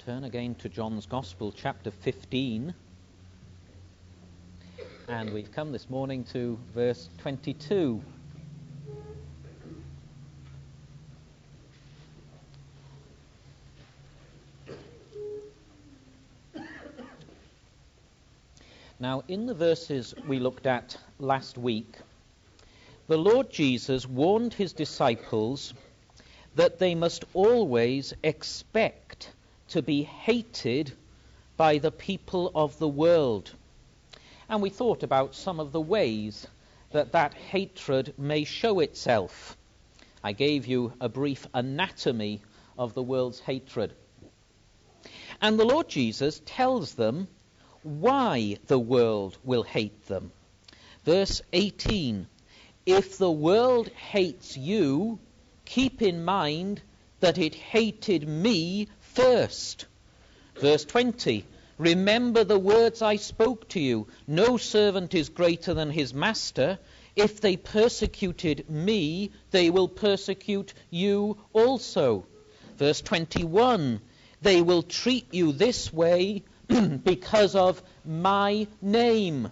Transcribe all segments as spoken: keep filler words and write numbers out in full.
Turn again to John's Gospel, chapter fifteen. And we've come this morning to verse twenty-two. Now, in the verses we looked at last week, the Lord Jesus warned his disciples that they must always expect to be hated by the people of the world. And we thought about some of the ways that that hatred may show itself. I gave you a brief anatomy of the world's hatred. And the Lord Jesus tells them why the world will hate them. Verse eighteen, if the world hates you, keep in mind that it hated me first. Verse twenty, remember the words I spoke to you. No servant is greater than his master. If they persecuted me, they will persecute you also. Verse twenty-one, they will treat you this way because of my name.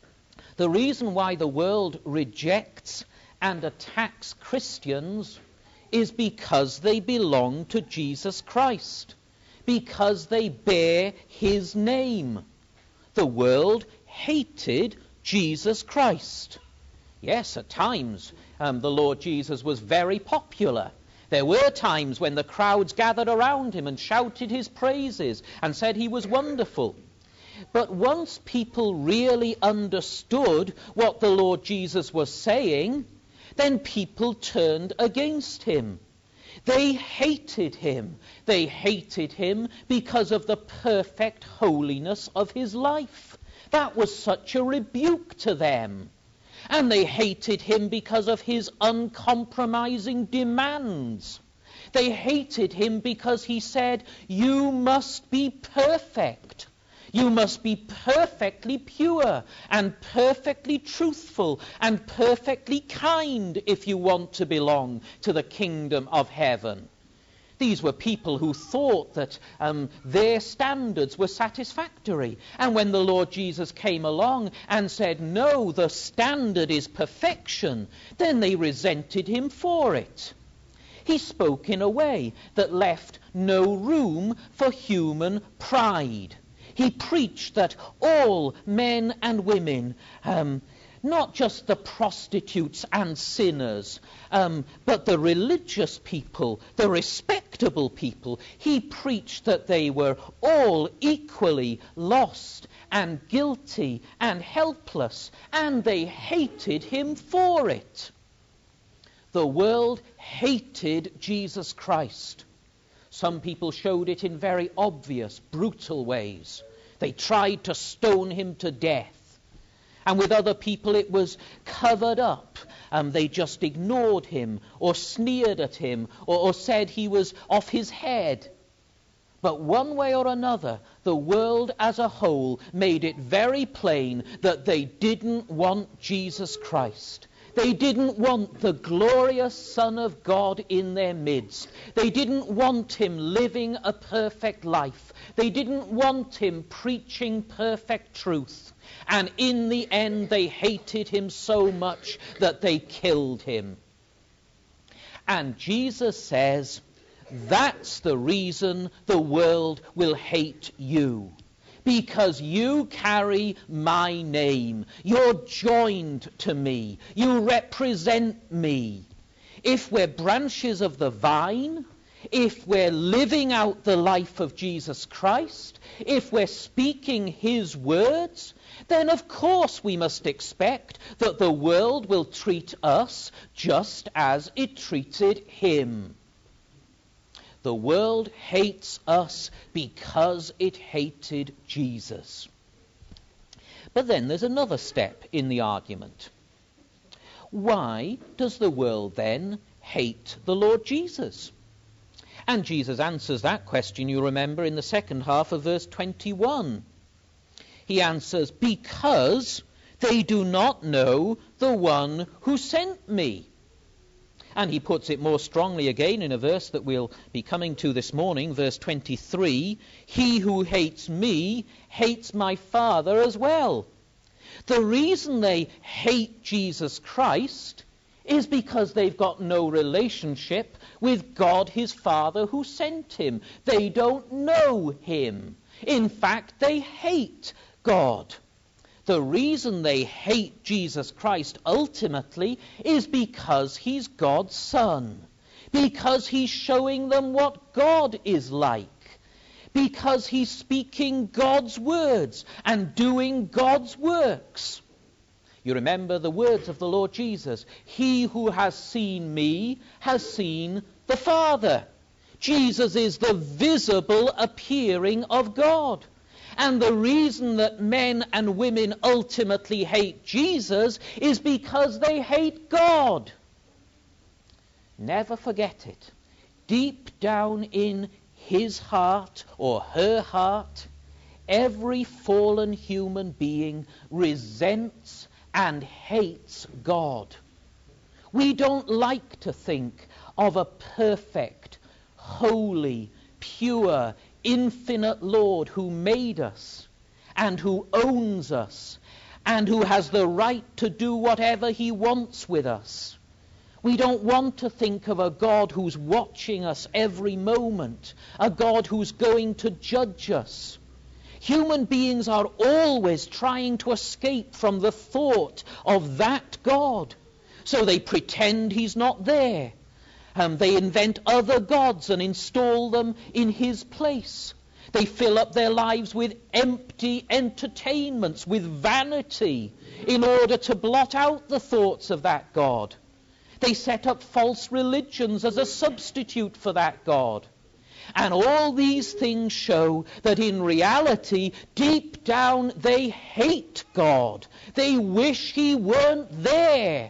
The reason why the world rejects and attacks Christians is because they belong to Jesus Christ, because they bear his name. The world hated Jesus Christ. Yes, at times um, the Lord Jesus was very popular. There were times when the crowds gathered around him and shouted his praises and said he was wonderful. But once people really understood what the Lord Jesus was saying, then people turned against him. They hated him. They hated him because of the perfect holiness of his life. That was such a rebuke to them. And they hated him because of his uncompromising demands. They hated him because he said, you must be perfect. You must be perfectly pure and perfectly truthful and perfectly kind if you want to belong to the kingdom of heaven. These were people who thought that um, their standards were satisfactory. And when the Lord Jesus came along and said, no, the standard is perfection, then they resented him for it. He spoke in a way that left no room for human pride. He preached that all men and women, um, not just the prostitutes and sinners, um, but the religious people, the respectable people, he preached that they were all equally lost and guilty and helpless, and they hated him for it. The world hated Jesus Christ. Some people showed it in very obvious, brutal ways. They tried to stone him to death. And with other people it was covered up. Um, they just ignored him or sneered at him or, or said he was off his head. But one way or another, the world as a whole made it very plain that they didn't want Jesus Christ. They didn't want the glorious Son of God in their midst. They didn't want him living a perfect life. They didn't want him preaching perfect truth. And in the end, they hated him so much that they killed him. And Jesus says, that's the reason the world will hate you. Because you carry my name. You're joined to me. You represent me. If we're branches of the vine, if we're living out the life of Jesus Christ, if we're speaking his words, then of course we must expect that the world will treat us just as it treated him. The world hates us because it hated Jesus. But then there's another step in the argument. Why does the world then hate the Lord Jesus? And Jesus answers that question, you remember, in the second half of verse twenty-one. He answers, because they do not know the one who sent me. And he puts it more strongly again in a verse that we'll be coming to this morning, verse twenty-three. He who hates me hates my Father as well. The reason they hate Jesus Christ is because they've got no relationship with God his Father who sent him. They don't know him. In fact, they hate God. The reason they hate Jesus Christ ultimately is because he's God's Son, because he's showing them what God is like, because he's speaking God's words and doing God's works. You remember the words of the Lord Jesus, he who has seen me has seen the Father. Jesus is the visible appearing of God. And the reason that men and women ultimately hate Jesus is because they hate God. Never forget it. Deep down in his heart or her heart, every fallen human being resents and hates God. We don't like to think of a perfect, holy, pure, infinite Lord who made us and who owns us and who has the right to do whatever he wants with us. We don't want to think of a God who's watching us every moment, a God who's going to judge us. Human beings are always trying to escape from the thought of that God, so they pretend he's not there. Um, they invent other gods and install them in his place. They fill up their lives with empty entertainments, with vanity, in order to blot out the thoughts of that God. They set up false religions as a substitute for that God. And all these things show that in reality, deep down, they hate God. They wish he weren't there.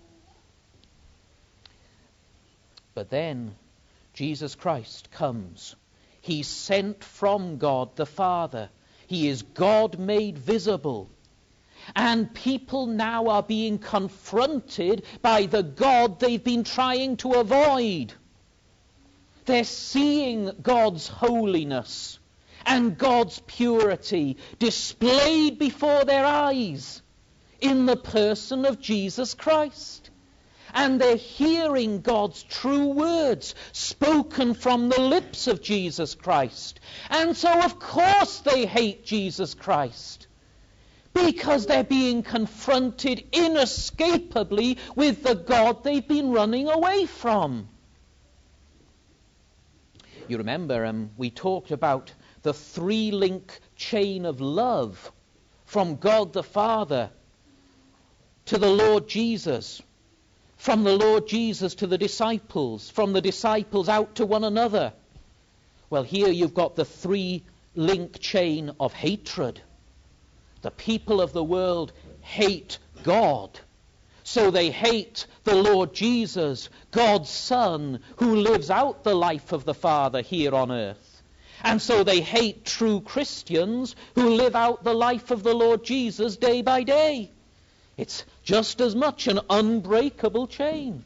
But then Jesus Christ comes. He's sent from God the Father. He is God made visible. And people now are being confronted by the God they've been trying to avoid. They're seeing God's holiness and God's purity displayed before their eyes in the person of Jesus Christ. And they're hearing God's true words spoken from the lips of Jesus Christ. And so, of course, they hate Jesus Christ, because they're being confronted inescapably with the God they've been running away from. You remember um, we talked about the three-link chain of love from God the Father to the Lord Jesus, from the Lord Jesus to the disciples, from the disciples out to one another. Well, here you've got the three-link chain of hatred. The people of the world hate God. So they hate the Lord Jesus, God's Son, who lives out the life of the Father here on earth. And so they hate true Christians who live out the life of the Lord Jesus day by day. It's just as much an unbreakable chain.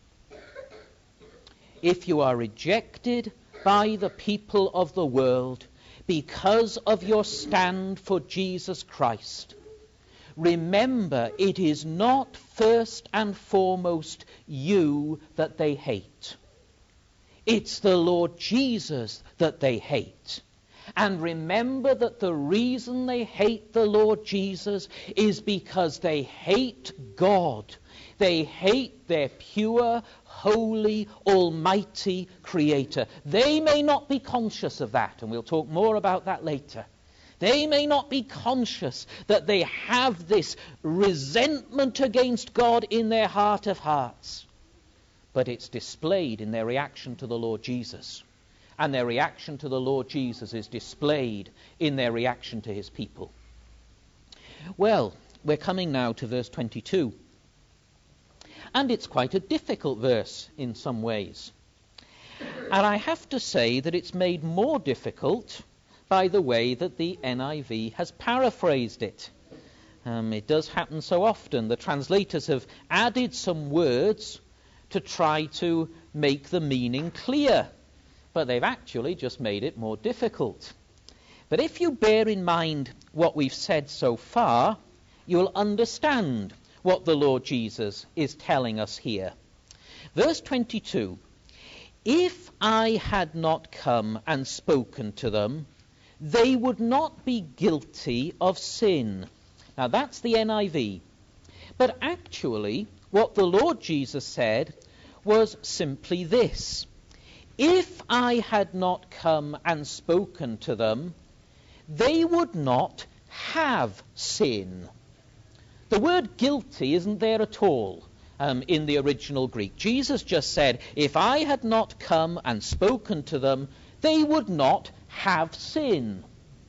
If you are rejected by the people of the world because of your stand for Jesus Christ, remember, it is not first and foremost you that they hate. It's the Lord Jesus that they hate. And remember that the reason they hate the Lord Jesus is because they hate God. They hate their pure, holy, almighty Creator. They may not be conscious of that, and we'll talk more about that later. They may not be conscious that they have this resentment against God in their heart of hearts. But it's displayed in their reaction to the Lord Jesus. And their reaction to the Lord Jesus is displayed in their reaction to his people. Well, we're coming now to verse twenty-two. And it's quite a difficult verse in some ways. And I have to say that it's made more difficult by the way that the N I V has paraphrased it. Um, it does happen so often. The translators have added some words to try to make the meaning clear, but they've actually just made it more difficult. But if you bear in mind what we've said so far, you'll understand what the Lord Jesus is telling us here. Verse twenty-two, if I had not come and spoken to them, they would not be guilty of sin. Now that's the N I V. But actually, what the Lord Jesus said was simply this: if I had not come and spoken to them, they would not have sin. The word guilty isn't there at all um, in the original Greek. Jesus just said, if I had not come and spoken to them, they would not have sin.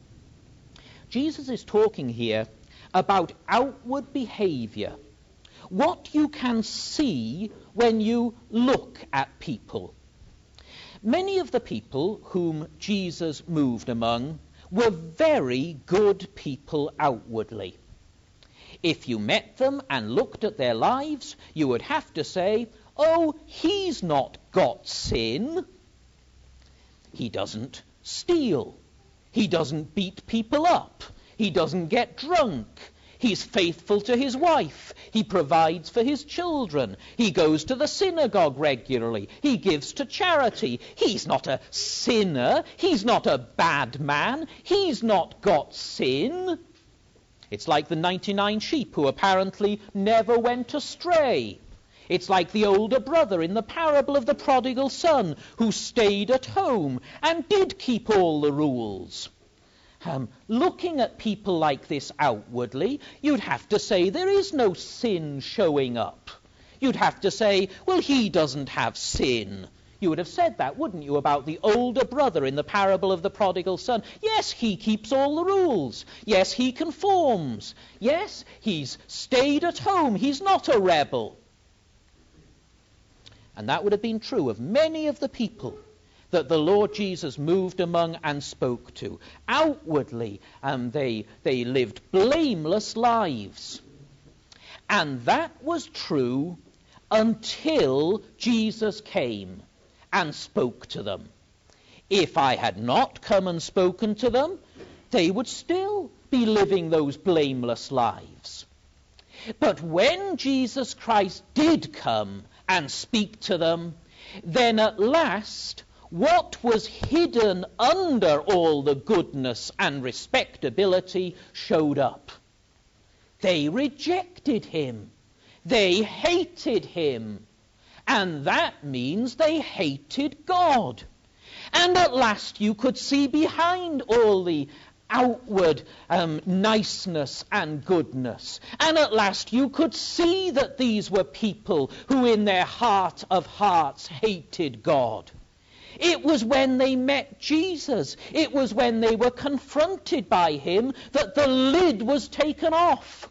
Jesus is talking here about outward behavior, what you can see when you look at people. Many of the people whom Jesus moved among were very good people outwardly. If you met them and looked at their lives, you would have to say, oh, he's not got sin. He doesn't steal. He doesn't beat people up. He doesn't get drunk. He's faithful to his wife. He provides for his children. He goes to the synagogue regularly. He gives to charity. He's not a sinner. He's not a bad man. He's not got sin. It's like the ninety-nine sheep who apparently never went astray. It's like the older brother in the parable of the prodigal son who stayed at home and did keep all the rules. Um, looking at people like this outwardly, you'd have to say there is no sin showing up. You'd have to say, well, he doesn't have sin. You would have said that, wouldn't you, about the older brother in the parable of the prodigal son? Yes, he keeps all the rules. Yes, he conforms. Yes, he's stayed at home. He's not a rebel. And that would have been true of many of the people that the Lord Jesus moved among and spoke to. Outwardly, um, they, they lived blameless lives. And that was true until Jesus came and spoke to them. If I had not come and spoken to them, they would still be living those blameless lives. But when Jesus Christ did come and speak to them, then at last what was hidden under all the goodness and respectability showed up. They rejected him. They hated him. And that means they hated God. And at last you could see behind all the outward um, niceness and goodness. And at last you could see that these were people who in their heart of hearts hated God. It was when they met Jesus, it was when they were confronted by him that the lid was taken off.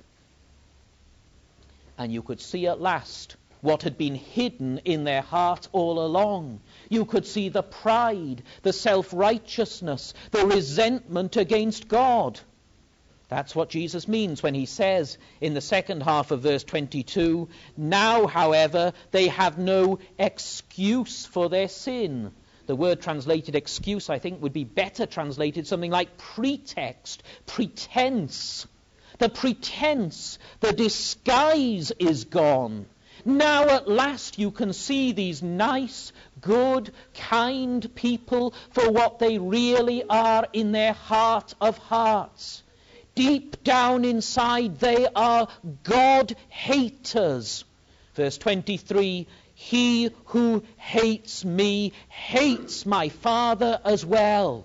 And you could see at last what had been hidden in their heart all along. You could see the pride, the self-righteousness, the resentment against God. That's what Jesus means when he says in the second half of verse twenty-two, now, however, they have no excuse for their sin. The word translated excuse, I think, would be better translated something like pretext, pretense. The pretense, the disguise is gone. Now at last you can see these nice, good, kind people for what they really are in their heart of hearts. Deep down inside they are God haters. Verse twenty-three, he who hates me hates my Father as well.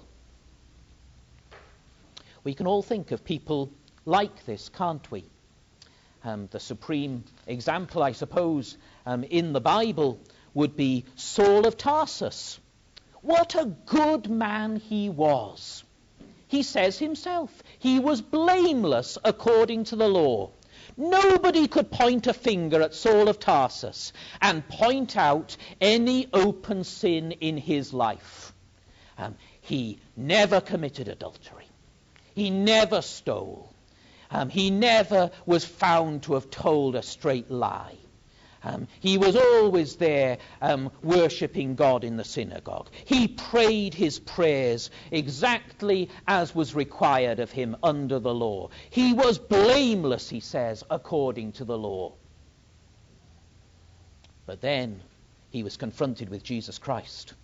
We can all think of people like this, can't we? Um, the supreme example, I suppose, um, in the Bible would be Saul of Tarsus. What a good man he was. He says himself, he was blameless according to the law. Nobody could point a finger at Saul of Tarsus and point out any open sin in his life. Um, he never committed adultery. He never stole. Um, he never was found to have told a straight lie. Um, he was always there um, worshipping God in the synagogue. He prayed his prayers exactly as was required of him under the law. He was blameless, he says, according to the law. But then he was confronted with Jesus Christ.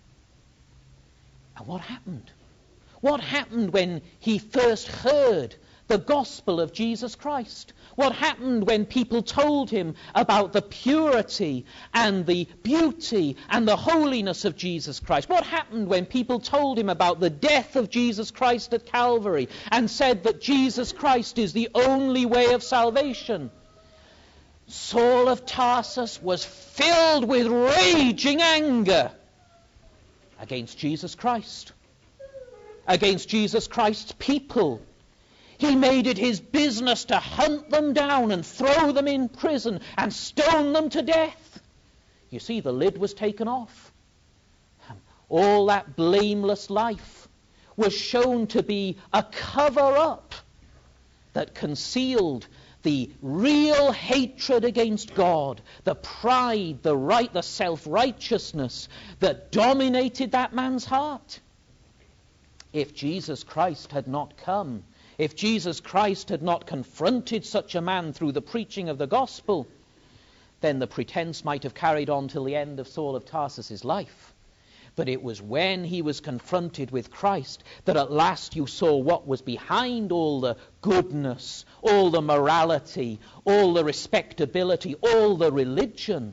And what happened? What happened when he first heard the gospel of Jesus Christ? What happened when people told him about the purity and the beauty and the holiness of Jesus Christ? What happened when people told him about the death of Jesus Christ at Calvary and said that Jesus Christ is the only way of salvation? Saul of Tarsus was filled with raging anger against Jesus Christ, against Jesus Christ's people. He made it his business to hunt them down and throw them in prison and stone them to death. You see, the lid was taken off. All that blameless life was shown to be a cover-up that concealed the real hatred against God, the pride, the right, the self-righteousness that dominated that man's heart. If Jesus Christ had not come, if Jesus Christ had not confronted such a man through the preaching of the gospel, then the pretense might have carried on till the end of Saul of Tarsus' life. But it was when he was confronted with Christ that at last you saw what was behind all the goodness, all the morality, all the respectability, all the religion.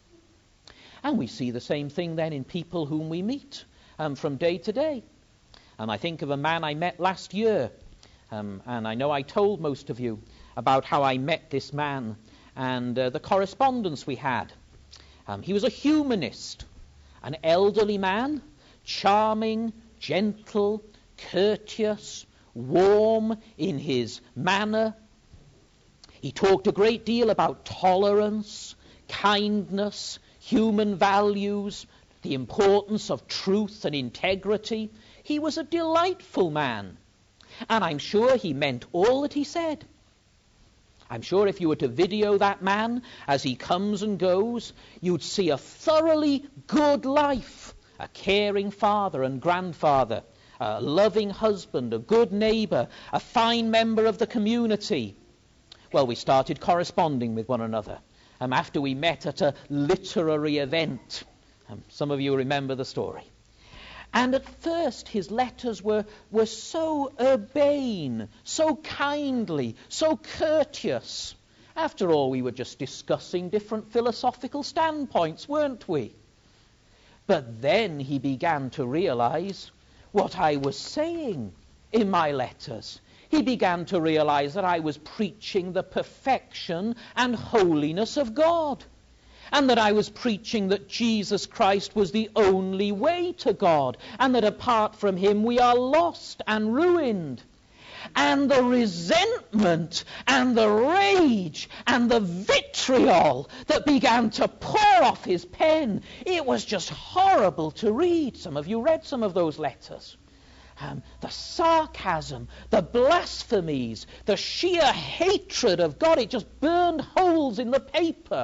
And we see the same thing then in people whom we meet um, from day to day. And I think of a man I met last year, um, and I know I told most of you about how I met this man and uh, the correspondence we had. Um, he was a humanist. An elderly man, charming, gentle, courteous, warm in his manner. He talked a great deal about tolerance, kindness, human values, the importance of truth and integrity. He was a delightful man, and I'm sure he meant all that he said. I'm sure if you were to video that man as he comes and goes, you'd see a thoroughly good life, a caring father and grandfather, a loving husband, a good neighbor, a fine member of the community. Well, we started corresponding with one another um, after we met at a literary event. Um, some of you remember the story. And at first his letters were, were so urbane, so kindly, so courteous. After all, we were just discussing different philosophical standpoints, weren't we? But then he began to realize what I was saying in my letters. He began to realize that I was preaching the perfection and holiness of God, and that I was preaching that Jesus Christ was the only way to God, and that apart from him we are lost and ruined. And the resentment and the rage and the vitriol that began to pour off his pen, it was just horrible to read. Some of you read some of those letters. Um, the sarcasm, the blasphemies, the sheer hatred of God, it just burned holes in the paper.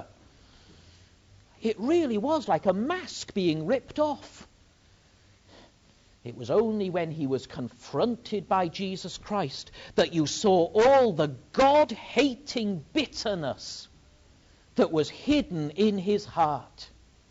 It really was like a mask being ripped off. It was only when he was confronted by Jesus Christ that you saw all the God-hating bitterness that was hidden in his heart.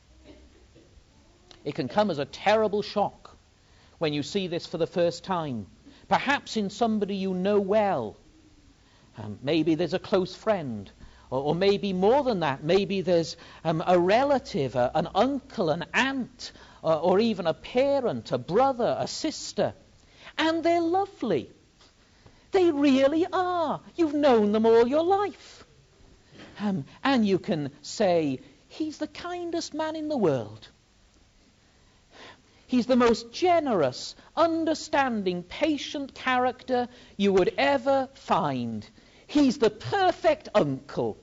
It can come as a terrible shock when you see this for the first time, perhaps in somebody you know well. Um, maybe there's a close friend. Or, or maybe more than that, maybe there's um, a relative, a, an uncle, an aunt, or, or even a parent, a brother, a sister. And they're lovely. They really are. You've known them all your life. Um, and you can say, he's the kindest man in the world. He's the most generous, understanding, patient character you would ever find. He's the perfect uncle.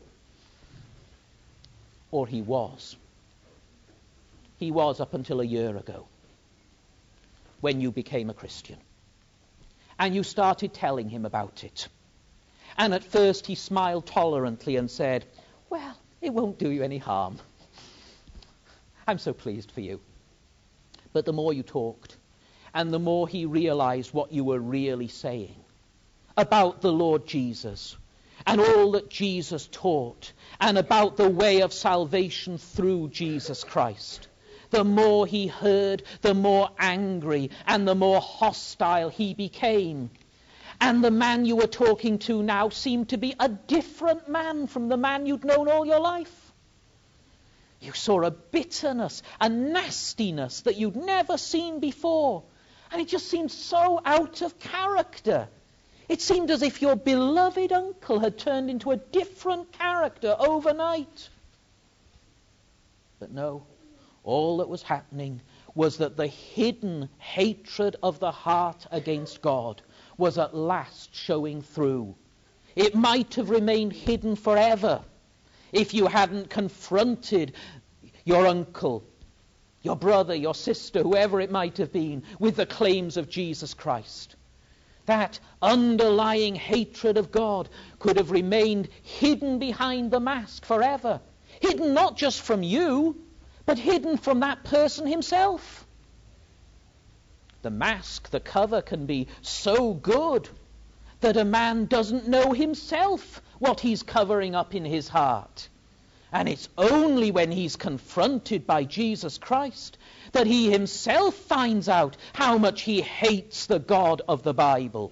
Or he was. He was up until a year ago, when you became a Christian. And you started telling him about it. And at first he smiled tolerantly and said, well, It won't do you any harm. I'm so pleased for you. But the more you talked, and the more he realized what you were really saying about the Lord Jesus, and all that Jesus taught, and about the way of salvation through Jesus Christ, the more he heard, the more angry and the more hostile he became. And the man you were talking to now seemed to be a different man from the man you'd known all your life. You saw a bitterness, a nastiness that you'd never seen before. And it just seemed so out of character. It seemed as if your beloved uncle had turned into a different character overnight. But no, all that was happening was that the hidden hatred of the heart against God was at last showing through. It might have remained hidden forever if you hadn't confronted your uncle, your brother, your sister, whoever it might have been, with the claims of Jesus Christ. That underlying hatred of God could have remained hidden behind the mask forever. Hidden not just from you, but hidden from that person himself. The mask, the cover, can be so good that a man doesn't know himself what he's covering up in his heart. And it's only when he's confronted by Jesus Christ that he himself finds out how much he hates the God of the Bible.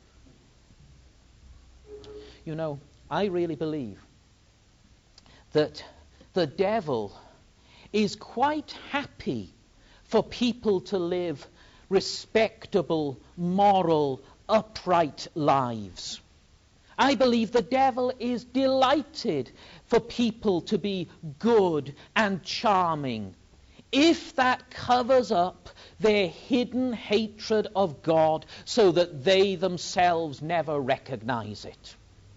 You know, I really believe that the devil is quite happy for people to live respectable, moral, upright lives. I believe the devil is delighted for people to be good and charming, if that covers up their hidden hatred of God so that they themselves never recognize it.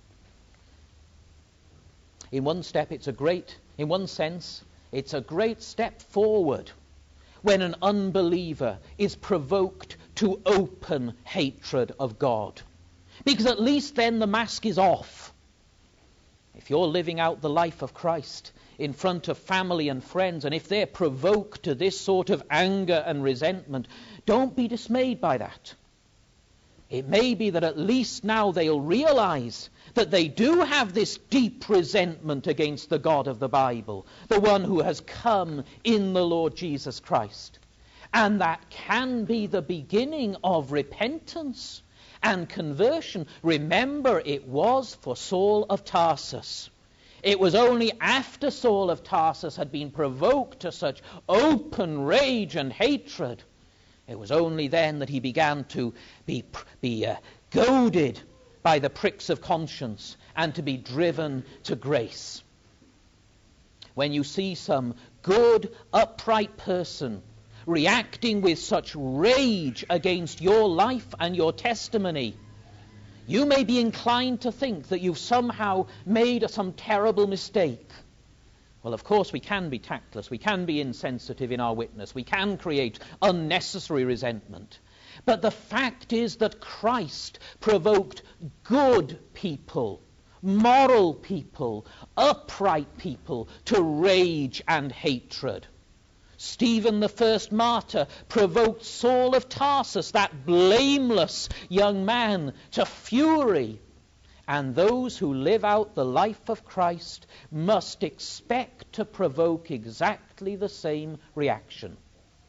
In one step, it's a great, in one sense, it's a great step forward when an unbeliever is provoked to open hatred of God. Because at least then the mask is off. If you're living out the life of Christ in front of family and friends, and if they're provoked to this sort of anger and resentment, don't be dismayed by that. It may be that at least now they'll realize that they do have this deep resentment against the God of the Bible, the one who has come in the Lord Jesus Christ. And that can be the beginning of repentance and conversion. Remember, it was for Saul of Tarsus. It was only after Saul of Tarsus had been provoked to such open rage and hatred, it was only then that he began to be, be uh, goaded by the pricks of conscience and to be driven to grace. When you see some good, upright person reacting with such rage against your life and your testimony, you may be inclined to think that you've somehow made some terrible mistake. Well, of course, we can be tactless, we can be insensitive in our witness, we can create unnecessary resentment. But the fact is that Christ provoked good people, moral people, upright people to rage and hatred. Stephen, the first martyr, provoked Saul of Tarsus, that blameless young man, to fury. And those who live out the life of Christ must expect to provoke exactly the same reaction.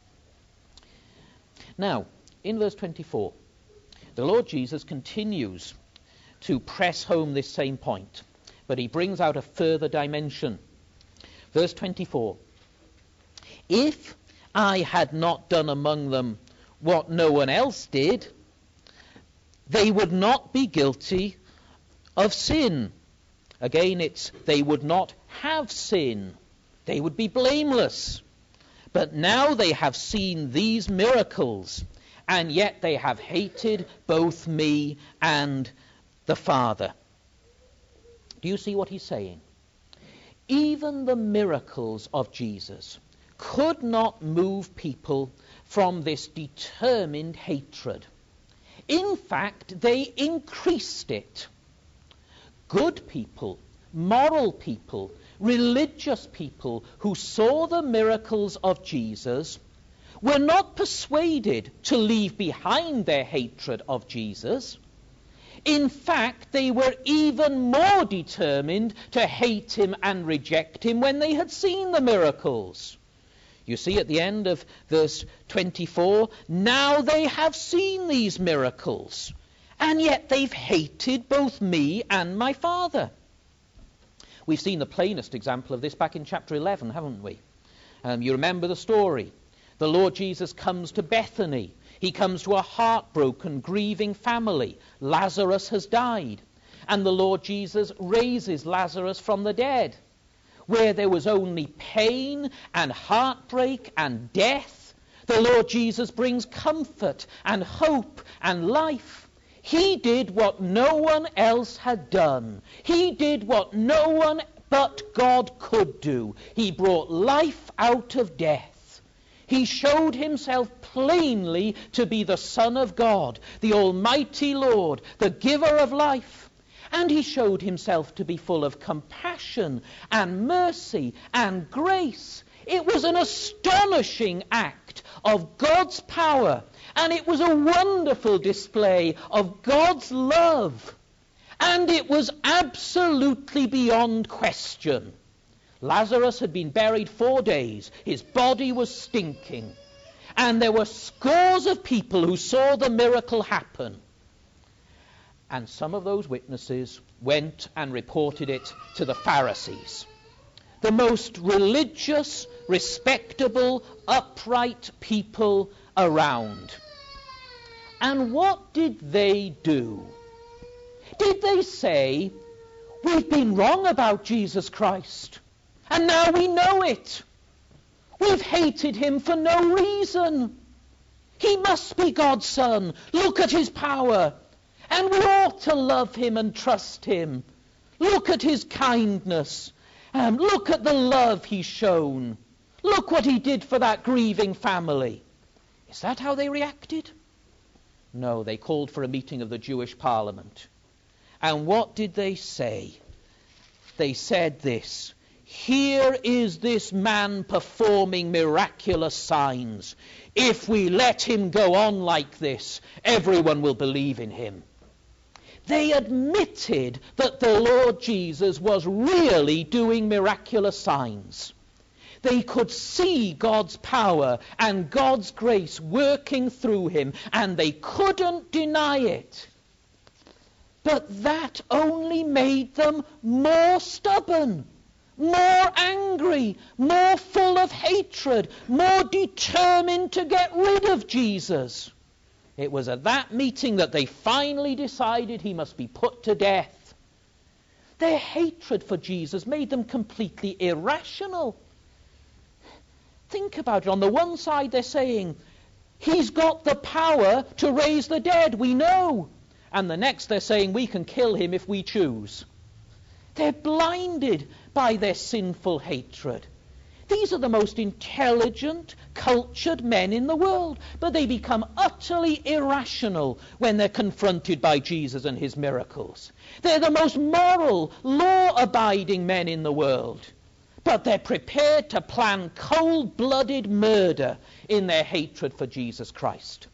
Now, in verse twenty-four, the Lord Jesus continues to press home this same point, but he brings out a further dimension. Verse twenty-four, if I had not done among them what no one else did, they would not be guilty of sin. Again, it's they would not have sin. They would be blameless. But now they have seen these miracles, and yet they have hated both me and the Father. Do you see what he's saying? Even the miracles of Jesus could not move people from this determined hatred. In fact, they increased it. Good people, moral people, religious people who saw the miracles of Jesus were not persuaded to leave behind their hatred of Jesus. In fact, they were even more determined to hate him and reject him when they had seen the miracles. You see at the end of verse twenty-four, now they have seen these miracles, and yet they've hated both me and my Father. We've seen the plainest example of this back in chapter eleven, haven't we? Um, you remember the story. The Lord Jesus comes to Bethany. He comes to a heartbroken, grieving family. Lazarus has died. And the Lord Jesus raises Lazarus from the dead. Where there was only pain and heartbreak and death, the Lord Jesus brings comfort and hope and life. He did what no one else had done. He did what no one but God could do. He brought life out of death. He showed himself plainly to be the Son of God, the Almighty Lord, the giver of life. And he showed himself to be full of compassion and mercy and grace. It was an astonishing act of God's power, and it was a wonderful display of God's love. And it was absolutely beyond question. Lazarus had been buried four days. His body was stinking. And there were scores of people who saw the miracle happen. And some of those witnesses went and reported it to the Pharisees, the most religious, respectable, upright people around. And what did they do? Did they say, we've been wrong about Jesus Christ, and now we know it. We've hated him for no reason. He must be God's Son. Look at his power. And we ought to love him and trust him. Look at his kindness. Um, look at the love he's shown. Look what he did for that grieving family. Is that how they reacted? No, they called for a meeting of the Jewish Parliament. And what did they say? They said this, here is this man performing miraculous signs. If we let him go on like this, everyone will believe in him. They admitted that the Lord Jesus was really doing miraculous signs. They could see God's power and God's grace working through him, and they couldn't deny it. But that only made them more stubborn, more angry, more full of hatred, more determined to get rid of Jesus. It was at that meeting that they finally decided he must be put to death. Their hatred for Jesus made them completely irrational. Think about it. On the one side, they're saying, he's got the power to raise the dead, we know. And the next, they're saying, we can kill him if we choose. They're blinded by their sinful hatred. These are the most intelligent, cultured men in the world, but they become utterly irrational when they're confronted by Jesus and his miracles. They're the most moral, law-abiding men in the world, but they're prepared to plan cold-blooded murder in their hatred for Jesus Christ.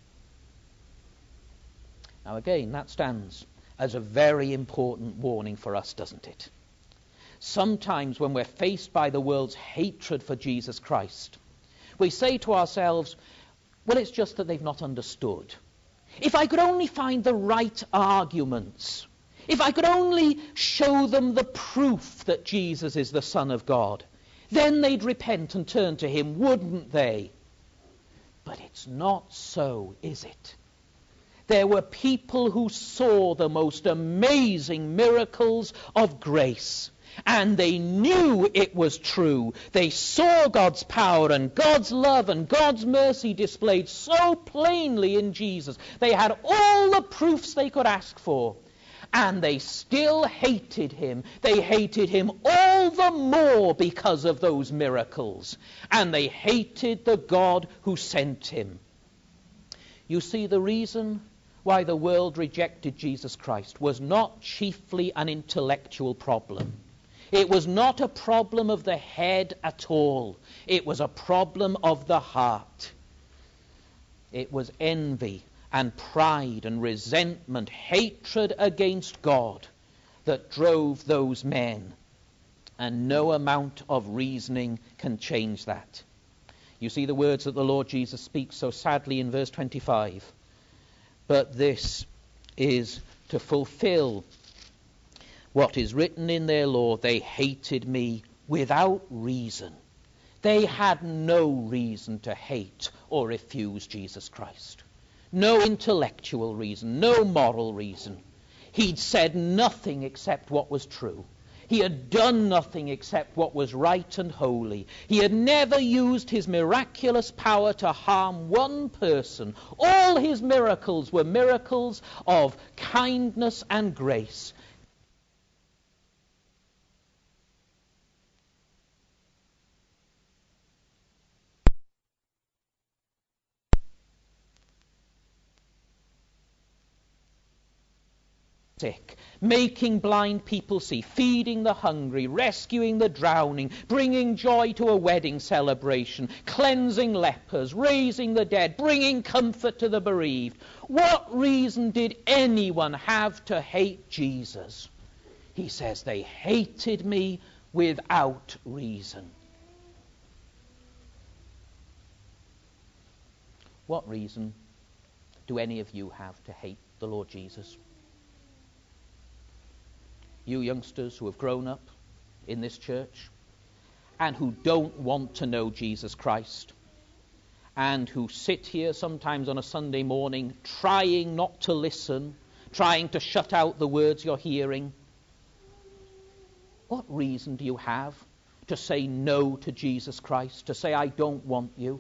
Now again, that stands as a very important warning for us, doesn't it? Sometimes when we're faced by the world's hatred for Jesus Christ, we say to ourselves, well, it's just that they've not understood. If I could only find the right arguments, if I could only show them the proof that Jesus is the Son of God, then they'd repent and turn to him, wouldn't they? But it's not so, is it? There were people who saw the most amazing miracles of grace, and they knew it was true. They saw God's power and God's love and God's mercy displayed so plainly in Jesus. They had all the proofs they could ask for, and they still hated him. They hated him all the more because of those miracles, and they hated the God who sent him. You see, the reason why the world rejected Jesus Christ was not chiefly an intellectual problem. It was not a problem of the head at all. It was a problem of the heart. It was envy and pride and resentment, hatred against God that drove those men. And no amount of reasoning can change that. You see the words that the Lord Jesus speaks so sadly in verse twenty-five. But this is to fulfill what is written in their law. They hated me without reason. They had no reason to hate or refuse Jesus Christ. No intellectual reason, no moral reason. He'd said nothing except what was true. He had done nothing except what was right and holy. He had never used his miraculous power to harm one person. All his miracles were miracles of kindness and grace. Sick, making blind people see, feeding the hungry, rescuing the drowning, bringing joy to a wedding celebration, cleansing lepers, raising the dead, bringing comfort to the bereaved. What reason did anyone have to hate Jesus? He says they hated me without reason. What reason do any of you have to hate the Lord Jesus? You youngsters who have grown up in this church and who don't want to know Jesus Christ and who sit here sometimes on a Sunday morning trying not to listen, trying to shut out the words you're hearing. What reason do you have to say no to Jesus Christ, to say I don't want you?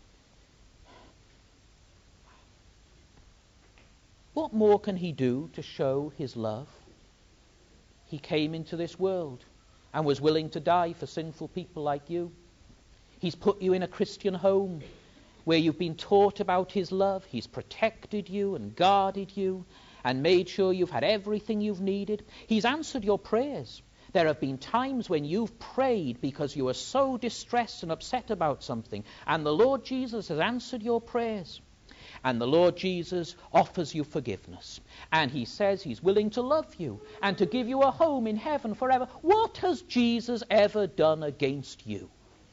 What more can he do to show his love? He came into this world and was willing to die for sinful people like you. He's put you in a Christian home where you've been taught about his love. He's protected you and guarded you and made sure you've had everything you've needed. He's answered your prayers. There have been times when you've prayed because you were so distressed and upset about something, and the Lord Jesus has answered your prayers. And the Lord Jesus offers you forgiveness. And he says he's willing to love you and to give you a home in heaven forever. What has Jesus ever done against you?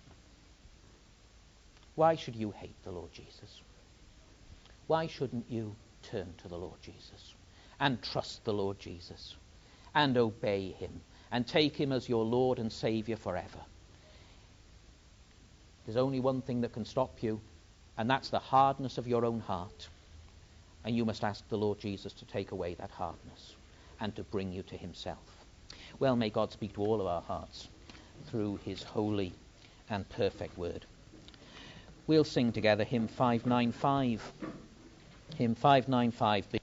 Why should you hate the Lord Jesus? Why shouldn't you turn to the Lord Jesus and trust the Lord Jesus and obey him and take him as your Lord and Savior forever? There's only one thing that can stop you, and that's the hardness of your own heart. And you must ask the Lord Jesus to take away that hardness and to bring you to himself. Well, may God speak to all of our hearts through his holy and perfect word. We'll sing together hymn five ninety-five. Hymn five ninety-five.